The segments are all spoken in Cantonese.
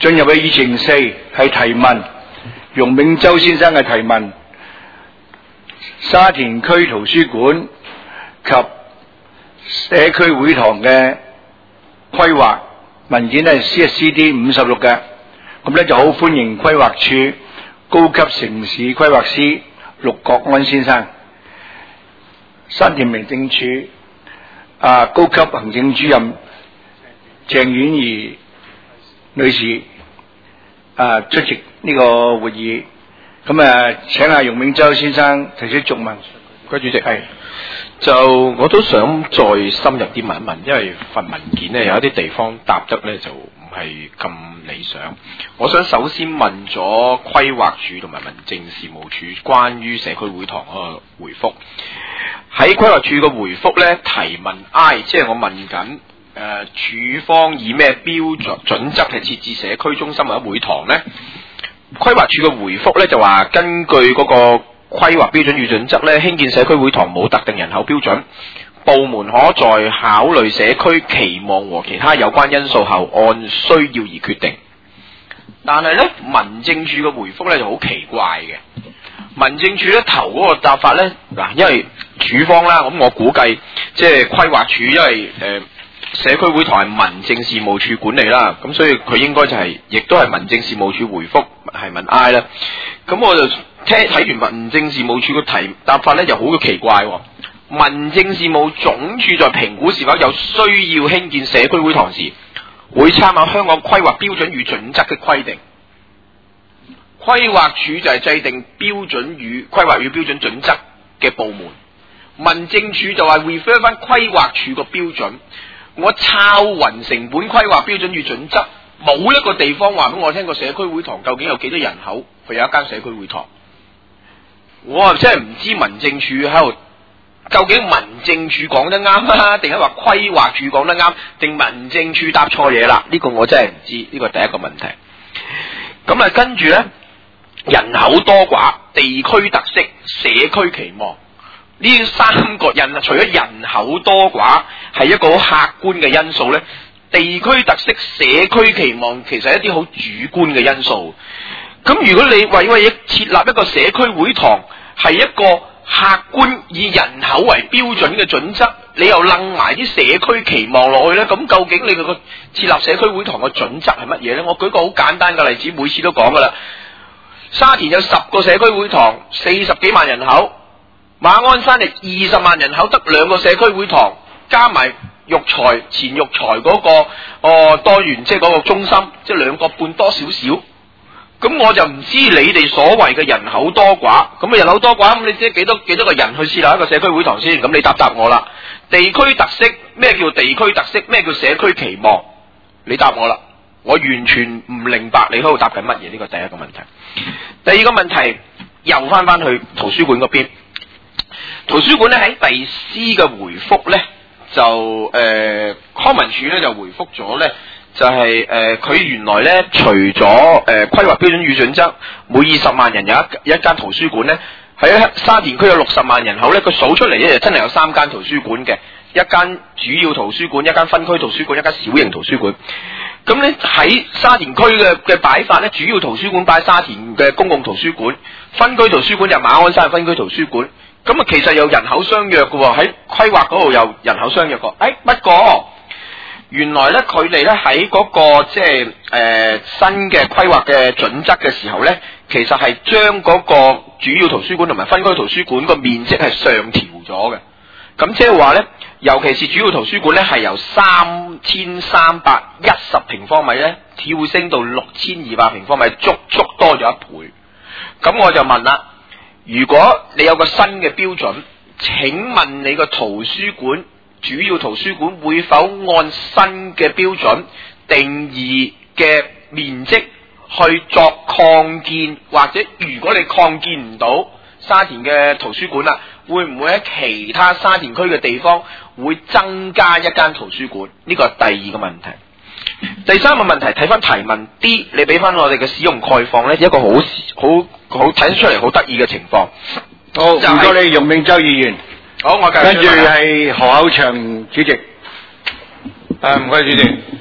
進入去議程四係提問，容銘洲先生嘅提問，沙田區圖書館及社區會堂嘅規劃文件係 CSCD 56嘅，咁咧就好歡迎規劃處高級城市規劃師陸國安先生，沙田民政處高級行政主任鄭婉儀女士出席呢個會議，咁請阿容銘洲先生提出續問。 主席係，就我都想再深入啲問一問，因為份文件咧有一啲地方答得咧就唔係咁理想。我想首先問咗規劃署同埋民政事務處關於社區會堂嗰個回覆。喺規劃署嘅回覆咧提問 I， 即係我問緊署方以咩標準則係設置社區中心或者會堂咧？規劃署嘅回覆咧就話根據嗰個規劃標準與準則咧，興建社區會堂冇特定人口標準，部門可在考慮社區期望和其他有關因素後，按需要而決定。但係咧，民政處嘅回覆咧就好奇怪嘅。民政處咧頭嗰個答法咧，嗱，因為署方啦，咁我估計即係規劃署，因為社區會堂係民政事務處管理啦，咁所以佢應該就係、亦都係民政事務處回覆係問 I 啦。咁我就睇完民政事務處嘅答法咧，就好奇怪喎。民政事務總署在評估是否有需要興建社區會堂時，會參考香港規劃標準與準則嘅規定。規劃署就係制定標準與規劃與標準準則嘅部門，民政處就係 refer 翻規劃署個標準。我抄勻成本規劃標準與準則，冇一個地方話俾我聽個社區會堂究竟有幾多人口，佢有一間社區會堂。我啊真係唔知民政處喺度，究竟民政處講得啱啊，定係話規劃處講得啱，定民政處答錯嘢啦？呢個我真係唔知，呢個第一個問題。咁跟住呢，人口多寡、地區特色、社區期望。呢三個除咗人口多寡係一個好客觀嘅因素呢，地區特色、社區期望其實係一啲好主觀嘅因素。咁如果你為設立一個社區會堂係一個客觀以人口為標準嘅準則，你又楞埋啲社區期望落去呢，咁究竟你個設立社區會堂嘅準則係乜嘢呢？我舉個好簡單嘅例子，每次都講噶啦。沙田有10個社區會堂，40幾萬人口。馬鞍山係20萬人口，得2個社區會堂，加埋育才前育才嗰個多元即係嗰個中心，即係2個半多少少。咁我就唔知你哋所謂嘅人口多寡，咁人口多寡，咁你知幾多個人去設立一個社區會堂先？咁你答我啦。地區特色，咩叫地區特色？咩叫社區期望？你答我啦。我完全唔明白你喺度答緊乜嘢，呢個第一個問題。第二個問題又翻去圖書館嗰邊。圖書館咧喺第 C 嘅回覆咧，就康文署咧就回覆咗咧，就係佢原來咧除咗規劃標準與準則，每20萬人有一間圖書館咧，喺沙田區有60萬人口咧，佢數出嚟咧就真係有3間圖書館嘅，一間主要圖書館，一間分區圖書館，一間小型圖書館。咁咧喺沙田區嘅擺法咧，主要圖書館擺沙田嘅公共圖書館，分區圖書館就馬鞍山分區圖書館。咁其實有人口相約嘅喎，喺規劃嗰度有人口相約嘅。不過原來咧佢哋咧喺嗰個即係新嘅規劃嘅準則嘅時候咧，其實係將嗰個主要圖書館同埋分區圖書館個面積係上調咗嘅。咁即係話咧，尤其是主要圖書館咧係由3310平方米咧跳升到6200平方米，足多咗1倍。咁我就問啦。如果你有個新嘅標準，請問你個圖書館主要圖書館會否按新嘅標準定義嘅面積去作擴建，或者如果你擴建唔到沙田嘅圖書館啦，會唔會喺其他沙田區嘅地方會增加一間圖書館？呢個係第二個問題。第三個問題，睇翻提問 D， 你俾翻我哋嘅使用概況咧，一個好睇得出嚟好得意嘅情況。 好，唔該你容銘洲議員。 好，我繼續。 跟住係何厚祥主席。 唔該主席。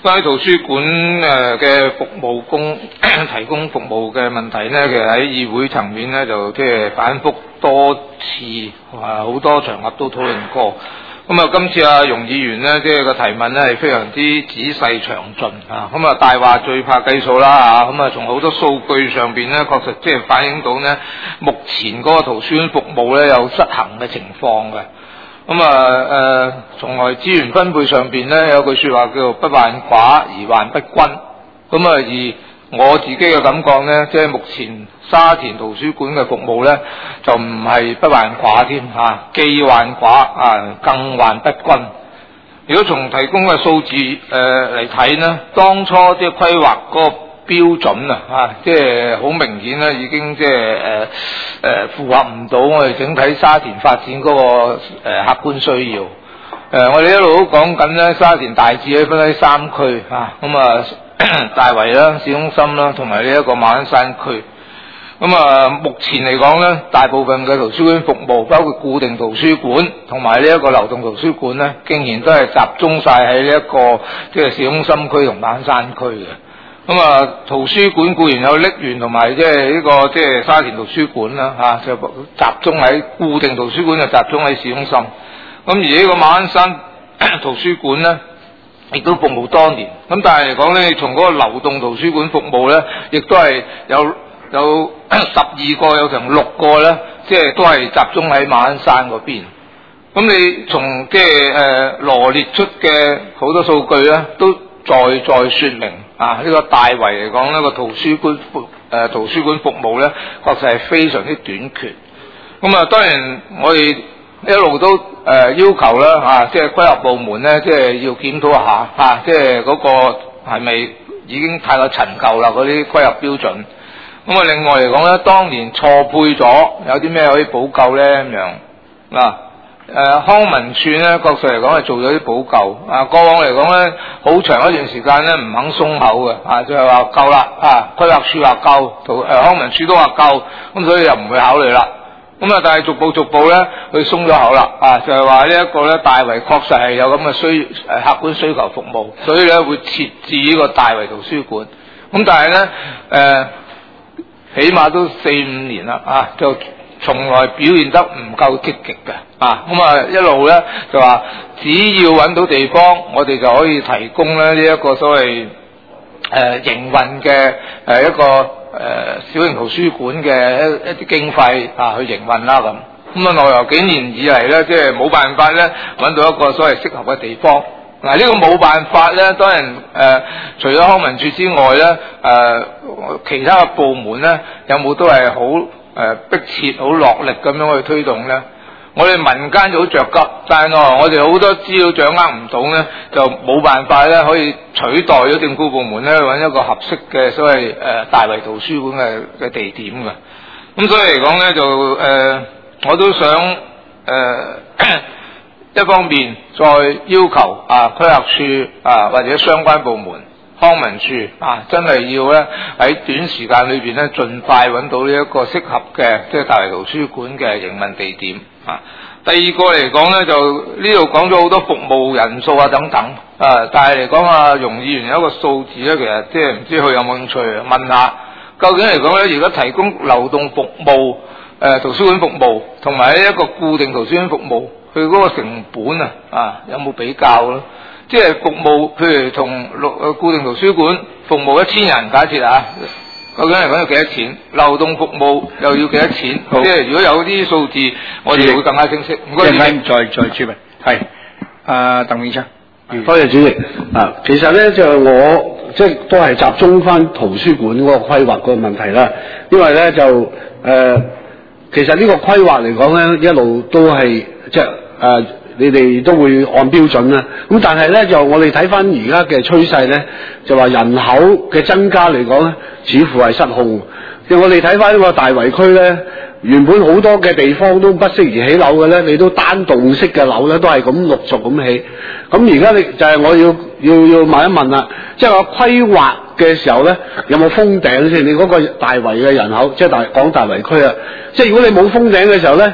關於圖書館嘅服務提供服務嘅問題呢，其實喺議會層面呢，就即係反覆多次好多場合都討論過。咁啊，今次阿容議員呢，即係個提問呢係非常之仔細詳盡啊！咁啊，大話最怕計數啦嚇！咁啊，從好多數據上邊呢，確實即係反映到呢，目前嗰個圖書館服務呢有失衡嘅情況嘅。咁啊從來資源分配上邊呢，有句説話叫做不患寡而患不均。咁啊，而我自己嘅感覺呢，即係目前沙田圖書館嘅服務呢，就唔係不患寡添嚇，既患寡更患不均。如果從提供嘅數字嚟睇呢，當初即係規劃嗰個標準即係好明顯咧，已經即係符合唔到我哋整體沙田發展嗰個客觀需要。我哋一路都講緊咧，沙田大致咧分喺3區咁大圍啦、市中心啦，同埋呢一個馬鞍山區。目前嚟講咧，大部分嘅圖書館服務，包括固定圖書館同埋呢一個流動圖書館咧，竟然都係集中晒喺呢一個即係市中心區同馬鞍山區嘅。圖書館固然有瀝源同埋即係呢個即係沙田圖書館啦就集中喺固定圖書館就集中喺市中心。而呢個馬鞍山圖書館咧，亦都服務多年。但係嚟講咧，從嗰個流動圖書館服務咧，亦都係有12個，有成6個咧，即係都係集中喺馬鞍山嗰邊。你從即係羅列出嘅好多數據咧，都再說明呢個大圍嚟講呢個圖書館服務咧，確實係非常之短缺。當然我哋一路都要求啦即係規劃部門咧，即係要檢討下即係嗰個係咪已經太過陳舊啦嗰啲規劃標準。另外嚟講咧，當年錯配咗，有啲咩可以補救咧咁樣康文署咧，確實嚟講係做咗啲補救。過往嚟講咧，好長一段時間咧唔肯鬆口嘅就係話夠啦規劃署話夠，康文署都話夠，咁所以又唔會考慮啦。但係逐步咧，佢鬆咗口啦就係話呢一個咧，大圍確實係有咁嘅客觀需求服務，所以咧會設置呢個大圍圖書館。但係咧起碼都4-5年啦就從來表現得唔夠積極嘅一路咧就話只要揾到地方，我哋就可以提供咧呢一個所謂營運嘅一個小型圖書館嘅一啲經費去營運啦咁。奈何幾年以嚟咧，即係冇辦法咧揾到一個所謂適合嘅地方。呢個冇辦法咧，當然除咗康文署之外咧，其他嘅部門咧有冇都係好迫切、好落力咁樣去推動咧？我哋民間就好着急，但係我哋好多資料掌握唔到咧，就冇辦法咧可以取代咗政府部門咧揾一個合適嘅所謂大圍圖書館嘅地點嘅。所以嚟講咧就我都想一方面再要求規劃署或者相關部門康文署真係要咧喺短時間裏邊咧盡快揾到呢一個適合嘅即係大圍圖書館嘅營運地點第二個嚟講咧，就呢度講咗好多服務人數等等但係嚟講容議員有一個數字咧，其實即係唔知佢有冇興趣問下，究竟嚟講咧，如果提供流動服務圖書館服務同埋一個固定圖書館服務，佢嗰個成本有冇比較咧？即係服務，譬如同固定圖書館服務1000人，假設究竟嚟講要幾多錢？流動服務又要幾多錢？即係如果有啲數字，我哋會更加清晰。唔該，主席。 再說明係鄧永昌。 多謝主席。其實咧就我即係都係集中翻圖書館嗰個規劃個問題啦。因為咧就其實呢個規劃嚟講咧，一路都係即係你哋都會按標準啦。咁但係咧就我哋睇翻而家嘅趨勢咧，就話人口嘅增加嚟講咧，似乎係失控。即係我哋睇翻呢個大圍區咧，原本好多嘅地方都不適宜起樓嘅咧，你都單棟式嘅樓咧都係咁陸續咁起。咁而家你就係我要問一問啦，即係我規劃嘅時候咧，有冇封頂先？你嗰個大圍嘅人口，即係講大圍區即係如果你冇封頂嘅時候咧，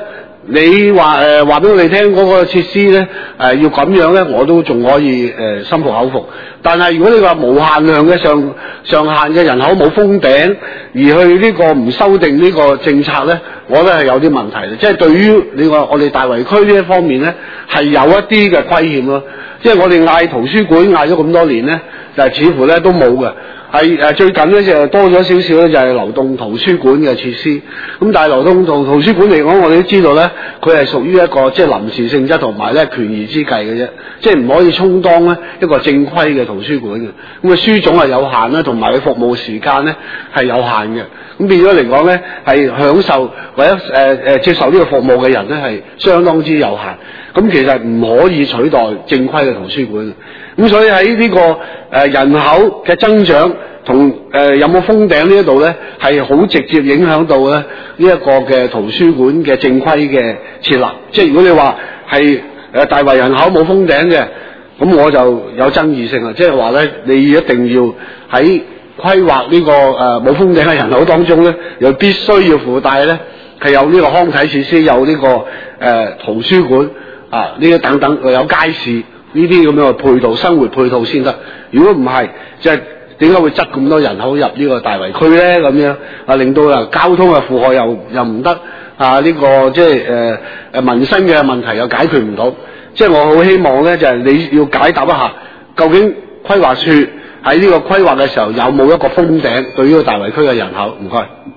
你話俾我哋聽嗰個設施咧要咁樣咧，我都仲可以心服口服。但係如果你話無限量嘅上限嘅人口冇封頂，而去呢個唔修訂呢個政策咧，我覺得係有啲問題嘅。即係對於你話我哋大圍區呢一方面咧，係有一啲嘅虧欠咯。即係我哋嗌圖書館嗌咗咁多年咧，就係似乎咧都冇嘅。係最近咧就多咗少少咧，就係流動圖書館嘅設施。咁但係流動圖書館嚟講，我哋都知道咧，佢係屬於一個即係臨時性質同埋咧權宜之計嘅啫，即係唔可以充當咧一個正規嘅圖書館嘅。咁啊書種係有限啦，同埋佢服務時間咧係有限嘅。咁變咗嚟講咧，係享受或者接受呢個服務嘅人咧係相當之有限。咁其實唔可以取代正規嘅圖書館。咁所以喺呢個人口嘅增長同有冇封頂呢一度咧，係好直接影響到咧呢一個嘅圖書館嘅正規嘅設立。即係如果你話係大圍人口冇封頂嘅，咁我就有爭議性啦。即係話咧，你一定要喺規劃呢個冇封頂嘅人口當中咧，又必須要附帶咧係有呢個康體設施，有呢個圖書館啊呢啲等等，又有街市呢啲咁樣嘅配套生活配套先得。如果唔係，即係點解會擠咁多人口入呢個大圍區咧？咁樣啊，令到交通嘅負荷又唔得啊！呢個即係民生嘅問題又解決唔到。即係我好希望咧，就係你要解答一下，究竟規劃處喺呢個規劃嘅時候有冇一個封頂對於個大圍區嘅人口？唔該。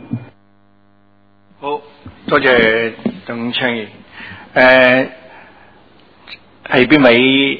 好多謝鄧倡議。係邊位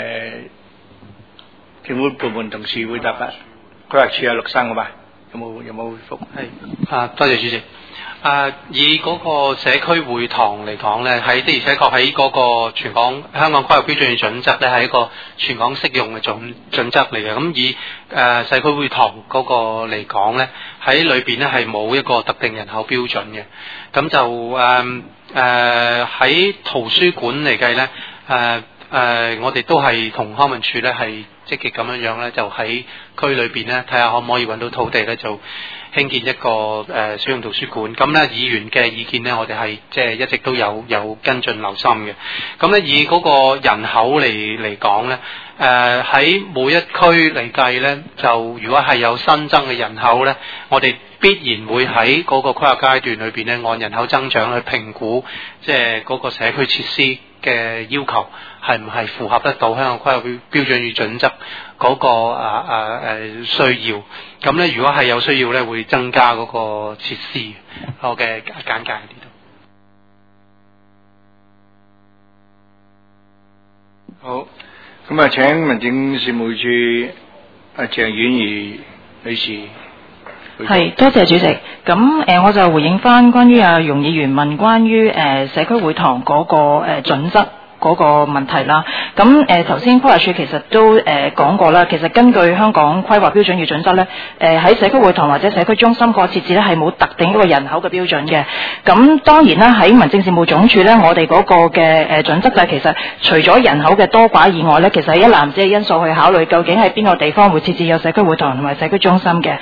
政府部門同事會答啊？規劃處陸生好嘛？有冇回覆？ 係多謝主席。以嗰個社區會堂嚟講咧，喺的而且確喺嗰個全港香港規劃標準與準則咧，係一個全港適用嘅準則嚟嘅。咁以社區會堂嗰個嚟講咧，喺裏邊咧係冇一個特定人口標準嘅。咁就喺圖書館嚟計咧，我哋都係同康文署咧係積極咁樣咧，就喺區裏邊咧睇下可唔可以揾到土地咧，就興建一個小型圖書館。咁咧議員嘅意見咧，我哋係即係一直都有跟進留心嘅。咁咧以嗰個人口嚟講咧，喺每一區嚟計咧，就如果係有新增嘅人口咧，我哋必然會喺嗰個規劃階段裏邊咧，按人口增長去評估，即係嗰個社區設施嘅要求係唔係符合得到香港規劃標準與準則嗰個需要。咁咧，如果係有需要咧，會增加嗰個設施。我嘅簡介喺呢度。好，咁請民政事務處鄭婉儀女士。 係，多謝主席。咁我就回應翻關於容議員問關於社區會堂嗰個準則嗰個問題啦。咁頭先規劃署其實都講過啦。其實根據香港規劃標準與準則咧，喺社區會堂或者社區中心個設置咧係冇特定一個人口嘅標準嘅。咁當然啦，喺民政事務總署咧，我哋嗰個嘅準則就係其實除咗人口嘅多寡以外咧，其實係一籃子嘅因素去考慮究竟喺邊個地方會設置有社區會堂同埋社區中心嘅。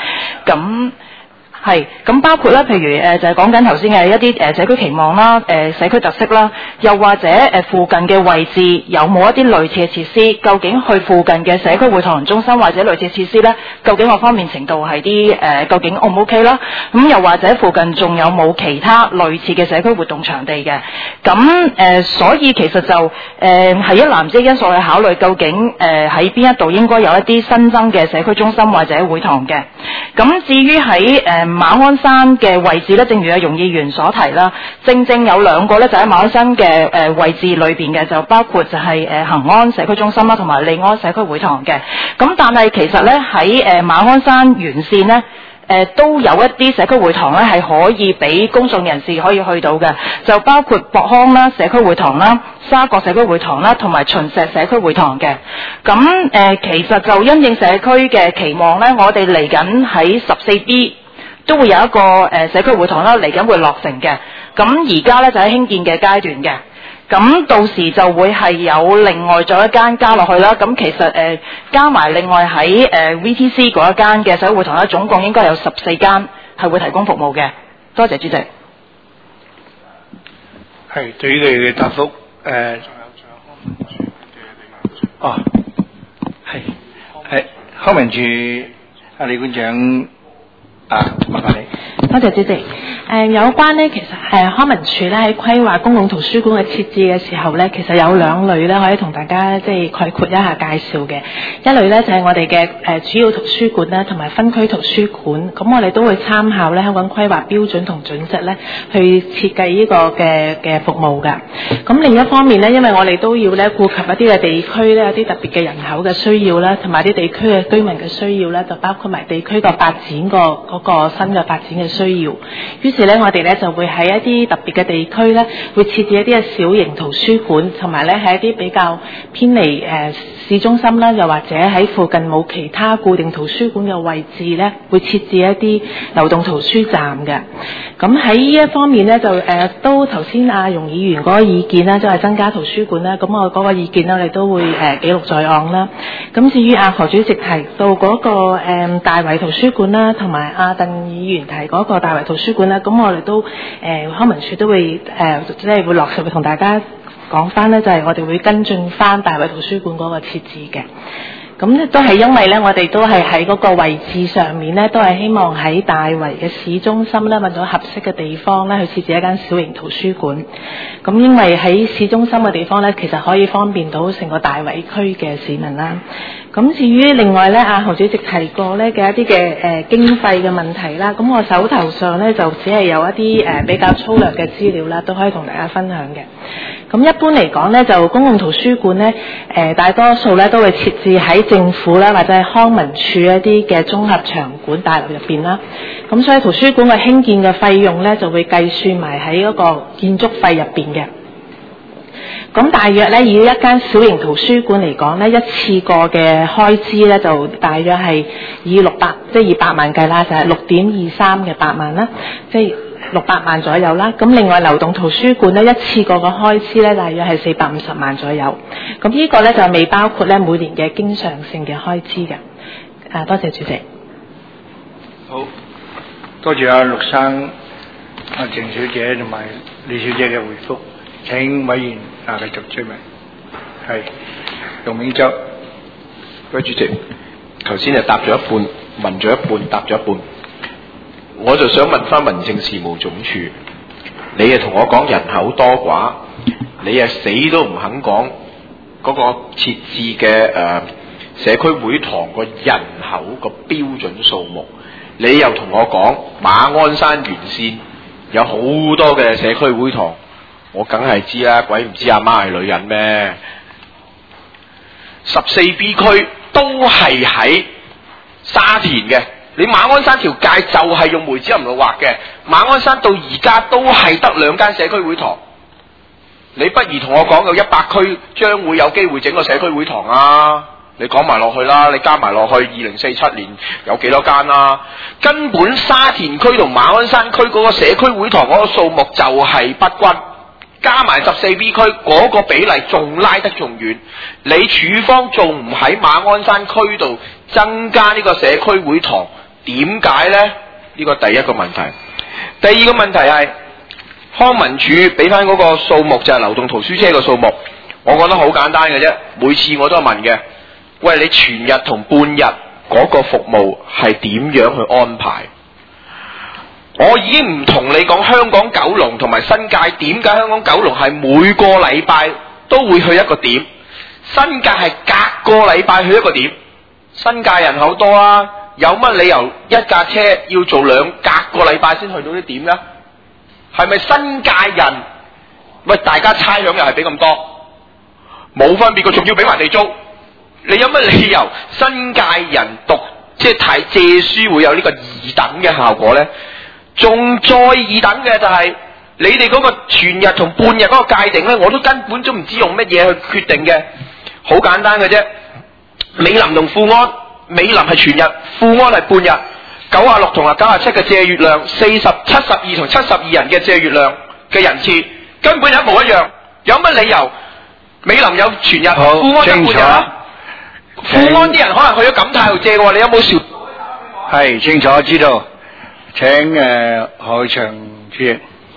咁包括啦，譬如就係講緊頭先嘅一啲社區期望啦，社區特色啦，又或者附近嘅位置有冇一啲類似嘅設施？究竟去附近嘅社區會堂中心或者類似設施咧，究竟個方便程度係啲究竟 O 唔 OK 啦？咁又或者附近仲有冇其他類似嘅社區活動場地嘅？咁所以其實就係一籃子因素去考慮，究竟喺邊一度應該有一啲新增嘅社區中心或者會堂嘅。咁至於喺馬鞍山嘅位置咧，正如容議員所提啦，正有兩個咧就喺馬鞍山嘅位置裏邊嘅，就包括就係恒安社區中心啦，同埋利安社區會堂嘅。咁但係其實咧喺馬鞍山沿線咧，都有一啲社區會堂咧係可以俾公眾人士可以去到嘅，就包括博康啦社區會堂啦、沙角社區會堂啦，同埋秦石社區會堂嘅。咁其實就因應社區嘅期望咧，我哋嚟緊喺14B。都會有一個社區會堂啦，嚟緊會落成嘅。咁而家咧就喺興建嘅階段嘅。咁到時就會係有另外再一間加落去啦。咁其實加埋另外喺VTC 嗰一間嘅社區會堂咧，總共應該有14間係會提供服務嘅。多謝主席。 係對於佢嘅答覆係康文署李館長麻煩你。 多謝主席。有關呢，其實康文署咧喺規劃公共圖書館嘅設置嘅時候咧，其實有兩類咧可以同大家即係概括一下介紹嘅。一類咧就係我哋嘅主要圖書館啦，同埋分區圖書館。咁我哋都會參考咧香港規劃標準同準則咧，去設計呢個嘅服務㗎。咁另一方面咧，因為我哋都要咧顧及一啲嘅地區咧，有啲特別嘅人口嘅需要啦，同埋啲地區嘅居民嘅需要咧，就包括埋地區個發展嗰個新嘅發展嘅需要。於是咧，我哋咧就會喺一啲特別嘅地區咧，會設置一啲嘅小型圖書館，同埋咧喺一啲比較偏離市中心啦，又或者喺附近冇其他固定圖書館嘅位置咧，會設置一啲流動圖書站嘅。咁喺呢一方面咧，就都頭先阿容議員嗰個意見啦，即係增加圖書館啦。咁我嗰個意見咧，我哋都會記錄在案啦。咁至於何主席提到嗰個大圍圖書館啦，同埋阿鄧議員提嗰個大圍圖書館啦，咁我哋都康文署都會即係會落實去同大家講翻咧，就係我哋會跟進翻大圍圖書館嗰個設置嘅。咁咧都係因為咧，我哋都係喺嗰個位置上面咧，都係希望喺大圍嘅市中心咧揾到合適嘅地方咧，去設置一間小型圖書館。咁因為喺市中心嘅地方咧，其實可以方便到成個大圍區嘅市民啦。咁至於另外咧，何主席提過咧嘅一啲嘅經費嘅問題啦，咁我手頭上咧就只係有一啲比較粗略嘅資料啦，都可以同大家分享嘅。咁一般嚟講咧，就公共圖書館咧，大多數咧都會設置喺政府啦，或者係康文署一啲嘅綜合場館大樓入邊啦。咁所以圖書館嘅興建嘅費用咧，就會計算埋喺嗰個建築費入邊嘅。咁大約咧，以一間小型圖書館嚟講咧，一次過嘅開支咧，就大約係以8萬計啦，就係6.23嘅8萬啦，即係600萬左右啦。咁另外流動圖書館咧，一次過嘅開支咧，大約係450萬左右。咁呢個咧就未包括咧每年嘅經常性嘅開支嘅。多謝主席。 好，多謝阿陸生、阿鄭小姐同埋李小姐嘅回覆。請委員繼續追問。係，容銘洲。 各位主席，頭先就答咗一半，問咗一半，答咗一半。我就想問翻民政事務總署，你同我講人口多寡，你死都唔肯講嗰個設置嘅社區會堂個人口個標準數目，你又同我講馬鞍山沿線有好多嘅社區會堂。我梗係知啦，鬼唔知阿媽係女人咩？14B 區都係喺沙田嘅，你馬鞍山條界就係用梅子林路畫嘅，馬鞍山到而家都係得2間社區會堂。你不如同我講，有100區將會有機會整個社區會堂啊！你講埋落去啦，你加埋落去2047年有幾多間啊？根本沙田區同馬鞍山區嗰個社區會堂嗰個數目就係不均。加埋14B 區嗰個比例仲拉得仲遠，你處方仲唔喺馬鞍山區度增加呢個社區會堂？點解呢？呢個第一個問題。第二個問題係康文署俾翻嗰個數目就係流動圖書車嘅數目，我覺得好簡單嘅啫。每次我都係問嘅，喂，你全日同半日嗰個服務係點樣去安排？我已經唔同你講香港九龍同埋新界，點解香港九龍係每個禮拜都會去一個點，新界係隔個禮拜去一個點？新界人口多啊，有乜理由一架車要做隔個禮拜先去到啲點呢？係咪新界人？喂，大家差餉又係俾咁多，冇分別，佢仲要俾埋地租，你有乜理由新界人即係借書會有呢個二等嘅效果呢？仲再二等嘅就係你哋嗰個全日同半日嗰個界定呢，我都根本都唔知用乜嘢去決定嘅。好簡單嘅啫，美林同富安，美林係全日，富安係半日。96同97嘅借閱量，72同72人嘅借閱量嘅人次根本一模一樣，有乜理由美林有全日，富安有半日啊？富安啲人可能去咗錦泰度借嘅喎，你有冇少？ 係清楚知道。請何祥主席。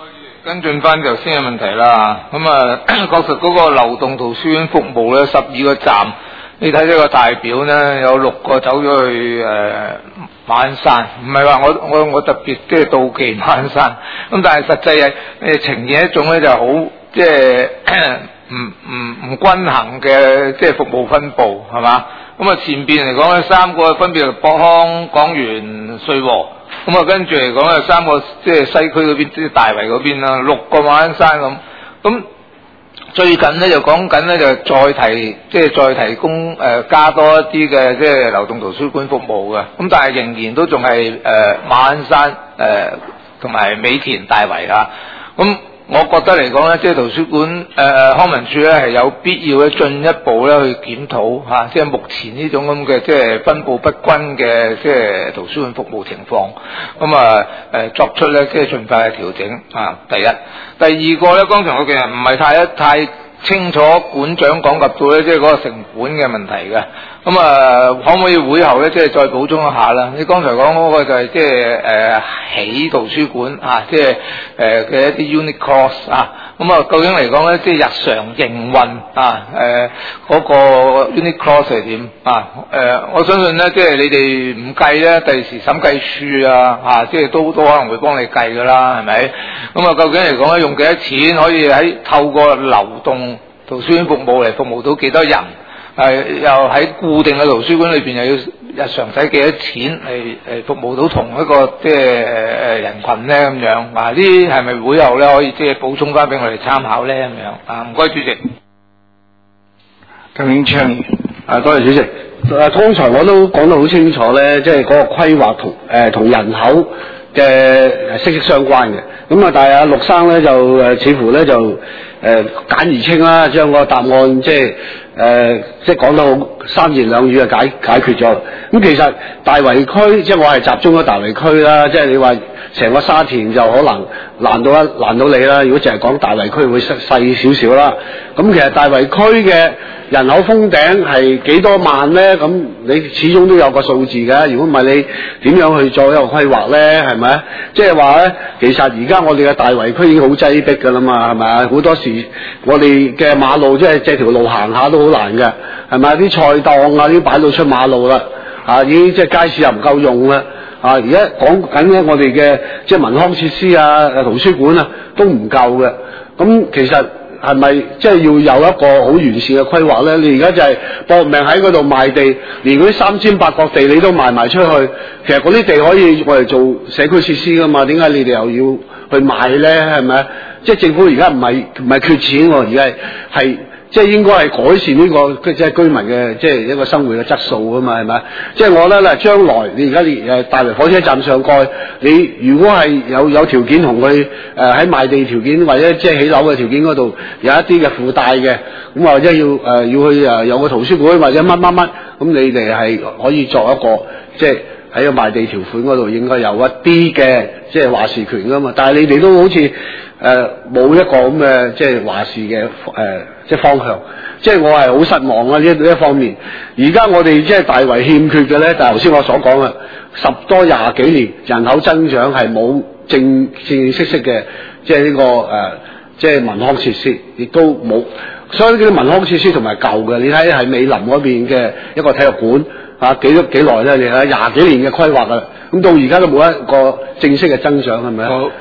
跟進翻頭先嘅問題啦。咁啊，確實嗰個流動圖書館服務咧，12個站，你睇呢個大表咧，有6個走咗去馬鞍山，唔係話我特別即係妒忌馬鞍山，咁但係實際係呈現一種咧就好即係唔均衡嘅即係服務分佈係嘛？咁啊前邊嚟講咧3個分別係博康、廣園、穗禾，咁啊跟住嚟講咧3個即係西區嗰邊即係大圍嗰邊啦，6個馬鞍山咁。最近咧就講緊咧就再提供加多一啲嘅即係流動圖書館服務嘅，咁但係仍然都仲係馬鞍山同埋美田大圍啊，咁我覺得嚟講咧，即係圖書館康文署咧係有必要咧進一步咧去檢討嚇，即係目前呢種咁嘅即係分佈不均嘅即係圖書館服務情況，咁作出咧即係盡快嘅調整啊。第一，第二個咧，剛才我其實唔係太清楚館長講及到咧，即係嗰個成本嘅問題嘅。咁可唔可以會後咧，即係再補充一下啦？你剛才講嗰個就係即係起圖書館啊，即係嘅一啲 unit cost 啊。咁究竟嚟講咧，即係日常營運啊，嗰個 unit cost 係點啊？我相信咧，即係你哋唔計咧，第時審計處啊，即係都可能會幫你計噶啦，係咪？咁究竟嚟講咧，用幾多錢可以透過流動圖書館服務嚟服務到幾多人？又喺固定嘅圖書館裏邊又要日常使幾多錢嚟服務到同一個即係人群咧咁樣？呢啲係咪會後咧可以即係補充翻俾我哋參考咧咁樣？啊，唔該主席。 鄧永昌， 多謝主席。剛才我都講得好清楚咧，即係嗰個規劃同人口嘅息息相關嘅。咁但係陸生咧就似乎咧就簡而清啦，將個答案即係講得好三言兩語就解決咗。咁其實大圍區即係我係集中咗大圍區啦，即係你話成個沙田就可能難到你啦。如果淨係講大圍區會細少少啦。咁其實大圍區嘅人口封頂係幾多萬咧？咁你始終都有個數字嘅。如果唔係你點樣去做一個規劃咧？係咪？即係話咧，其實而家我哋嘅大圍區已經好擠迫㗎啦嘛，係咪？好多時我哋嘅馬路即係借條路行下都好難嘅，係咪？啲菜檔啊，已經擺到出馬路啦，已經即係街市又唔夠用啦。而家講緊咧，我哋嘅即係文康設施啊、圖書館啊都唔夠嘅。咁其實係咪即係要有一個好完善嘅規劃咧？你而家就係搏命喺嗰度賣地，連嗰啲3尖8角地你都賣埋出去。其實嗰啲地可以我哋做社區設施噶嘛？點解你哋又要去賣咧？係咪？即係政府而家唔係缺錢喎，而係即係應該係改善呢個即係居民嘅即係一個生活嘅質素啊嘛，係咪？即係我覺得咧，將來你而家大圍火車站上蓋，你如果係有條件同佢喺賣地條件或者即係起樓嘅條件嗰度有一啲嘅附帶嘅，咁或者要去有個圖書館或者乜，咁你哋係可以作一個即係喺個賣地條款嗰度應該有一啲嘅即係話事權噶嘛。但係你哋都好似冇一個咁嘅即係話事嘅即係方向，即係我係好失望啊！呢一方面，而家我哋即係大圍欠缺嘅咧，就係頭先我所講嘅10多20幾年人口增長係冇正式嘅，即係呢個即係文康設施，亦都冇。所以呢啲文康設施同埋舊嘅，你睇係美林嗰邊嘅一個體育館幾耐咧？你睇20幾年嘅規劃啦，咁到而家都冇一個正式嘅增長，係咪啊？好。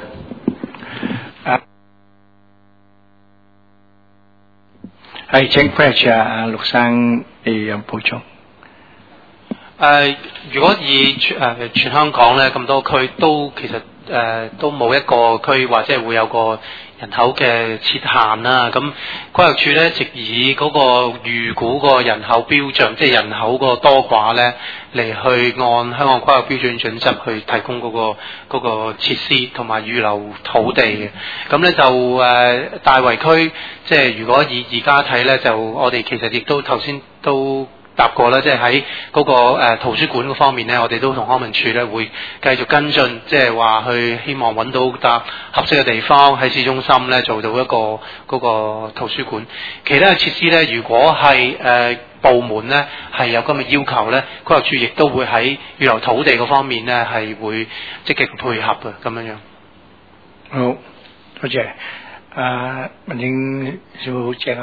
係請 Fletch 陸生有補充。 如果以全香港咧咁多區都其實都冇一個區或者係會有個人口嘅設限啦。咁規劃署咧直以嗰個預估個人口標準，即係人口個多寡咧嚟去按香港規劃標準準則去提供嗰個設施同埋預留土地嘅。咁咧就大圍區，即係如果以而家睇咧，就我哋其實亦都頭先都答過啦，即係喺嗰個圖書館嗰方面咧，我哋都同康文署咧會繼續跟進，即係話去希望揾到笪合適嘅地方喺市中心咧做到一個嗰個圖書館。其他嘅設施咧，如果係部門咧係有咁嘅要求咧，規劃署亦都會喺預留土地嗰方面咧係會積極配合嘅咁樣樣。 好， 多謝。民政事務鄭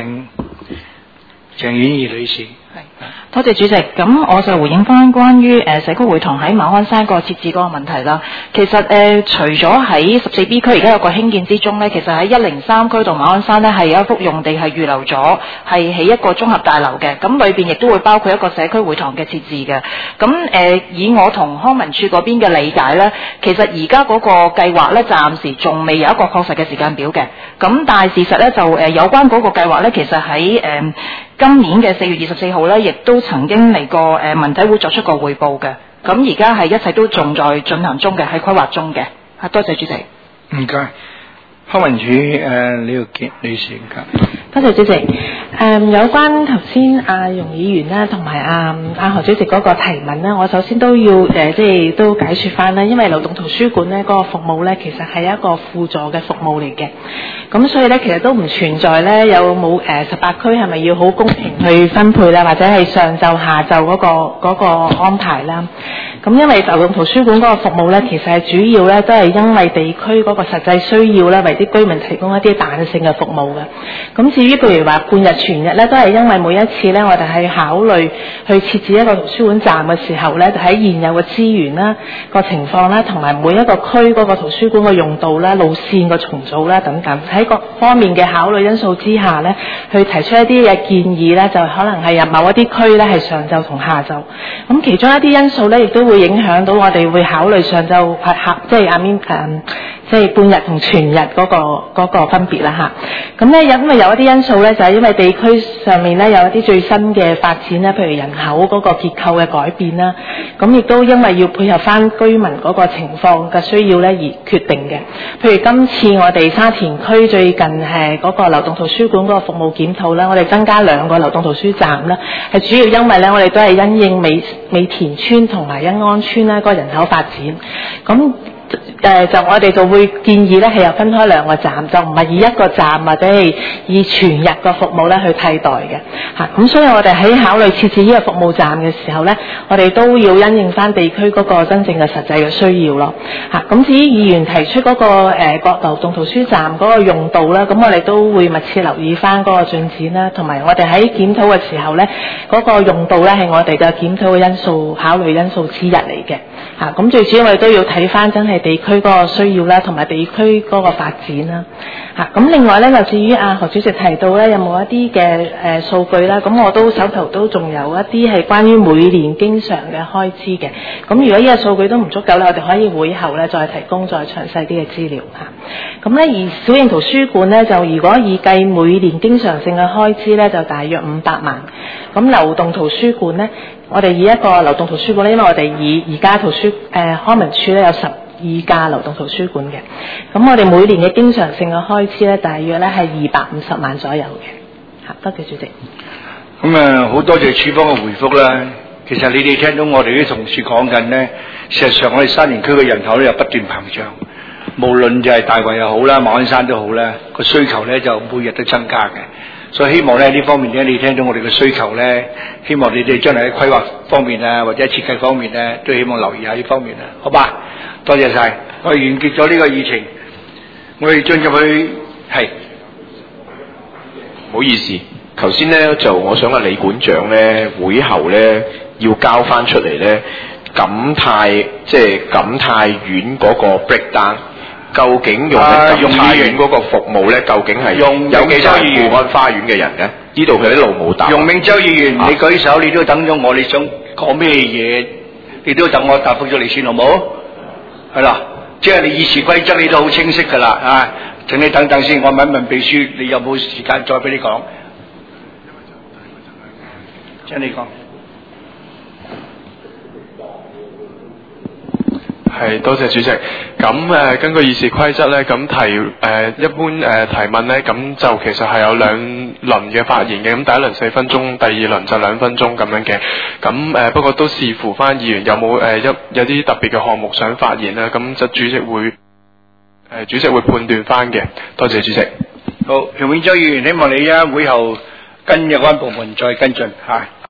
婉儀女士。 多謝主席。咁我就回應翻關於社區會堂喺馬鞍山個設置嗰個問題啦。其實除咗喺14B 區而家有個興建之中呢，其實喺103區同馬鞍山呢係有一幅用地係預留咗，係起一個綜合大樓嘅。咁裏邊亦都會包括一個社區會堂嘅設置嘅。咁以我同康文署嗰邊嘅理解呢，其實而家嗰個計劃呢，暫時仲未有一個確實嘅時間表嘅。咁但係事實呢，就有關嗰個計劃呢，其實喺今年嘅4月24號呢，亦都曾經嚟過文體會作出過匯報嘅。咁而家係一切都仲在進行中嘅，喺規劃中嘅。多謝主席。 唔該。康文署李玉潔女士。 多謝主席。有關頭先阿容議員啦，同埋阿何主席嗰個提問咧，我首先都要都解説翻啦，因為流動圖書館咧嗰個服務咧，其實係一個輔助嘅服務嚟嘅。咁所以咧，其實都唔存在咧有冇18區係咪要好公平去分配啦，或者係上晝下晝嗰個安排啦。咁因為流動圖書館嗰個服務咧，其實係主要咧都係因為地區嗰個實際需要咧，為啲居民提供一啲彈性嘅服務嘅。咁至於譬如話半日全日咧，都係因為每一次咧，我哋係考慮去設置一個圖書館站嘅時候咧，就喺現有嘅資源啦、個情況啦，同埋每一個區嗰個圖書館嘅用度啦、路線嘅重組啦等等，喺各方面嘅考慮因素之下咧，去提出一啲嘅建議咧，就可能係入某一啲區咧係上晝同下晝。咁其中一啲因素咧，亦都會影響到我哋會考慮上晝即係半日同全日嗰個分別啦嚇。咁咧因為有一啲因素咧，就係因為地區上面咧有一啲最新嘅發展啦，譬如人口嗰個結構嘅改變啦，咁亦都因為要配合翻居民嗰個情況嘅需要咧而決定嘅。譬如今次我哋沙田區最近嗰個流動圖書館嗰個服務檢討啦，我哋增加2個流動圖書站啦，係主要因為咧我哋都係因應美田村同埋欣安村咧嗰個人口發展，咁就我哋就會建議咧係有分開2個站，就唔係以一個站或者係以全日個服務咧去替代嘅嚇。咁所以我哋喺考慮設置呢個服務站嘅時候咧，我哋都要因應翻地區嗰個真正嘅實際嘅需要咯嚇。咁至於議員提出嗰個各流動圖書站嗰個用度啦，咁我哋都會密切留意翻嗰個進展啦，同埋我哋喺檢討嘅時候咧，嗰個用度咧係我哋嘅檢討嘅因素考慮因素之一嚟嘅嚇。咁最主要我哋都要睇翻真係地區嗰個需要啦，同埋地區嗰個發展啦嚇。咁另外咧，就至於何主席提到咧，有冇一啲嘅數據啦？咁我都手頭都仲有一啲係關於每年經常嘅開支嘅。咁如果呢個數據都唔足夠咧，我哋可以會後咧再提供再詳細啲嘅資料嚇。咁咧而小型圖書館咧，就如果以計每年經常性嘅開支咧，就大約500萬。咁流動圖書館咧，我哋以一個流動圖書館咧，因為我哋以而家康文署咧有12架流動圖書館嘅，咁我哋每年嘅經常性嘅開支咧，大約咧係250萬左右嘅。嚇，多謝主席。 咁好多謝處方嘅回覆啦。其實你哋聽到我哋啲同事講緊呢，事實上我哋沙田區嘅人口咧又不斷膨脹，無論就係大圍又好啦，馬鞍山都好啦，個需求咧就每日都增加嘅。所以希望咧呢方面咧，你聽到我哋嘅需求咧，希望你哋將來喺規劃方面啊，或者設計方面咧，都希望留意下呢方面啊，好吧？多謝晒，我哋完結咗呢個議程，我哋進入去係。 唔好意思，頭先咧就我想李館長咧會後咧要交翻出嚟咧錦泰苑嗰個 breakdown。究竟用錦泰苑嗰個服務咧，究竟係有幾多係富安花園嘅人嘅？呢度佢一路冇答。 容明洲議員，你舉手，你都等咗我，你想講咩嘢？你都等我答覆咗你先，好冇？係啦，即係你議事規則你都好清晰㗎啦啊！請你等等先，我問一問秘書，你有冇時間再俾你講？請你講。 係，多謝主席。咁根據議事規則咧，咁一般提問咧，咁就其實係有2輪嘅發言嘅。咁第一輪4分鐘，第二輪就2分鐘咁樣嘅。咁不過都視乎翻議員有冇有啲特別嘅項目想發言啦。咁就主席會判斷翻嘅。多謝主席。 好，容永洲議員，希望你會後跟有關部門再跟進嚇。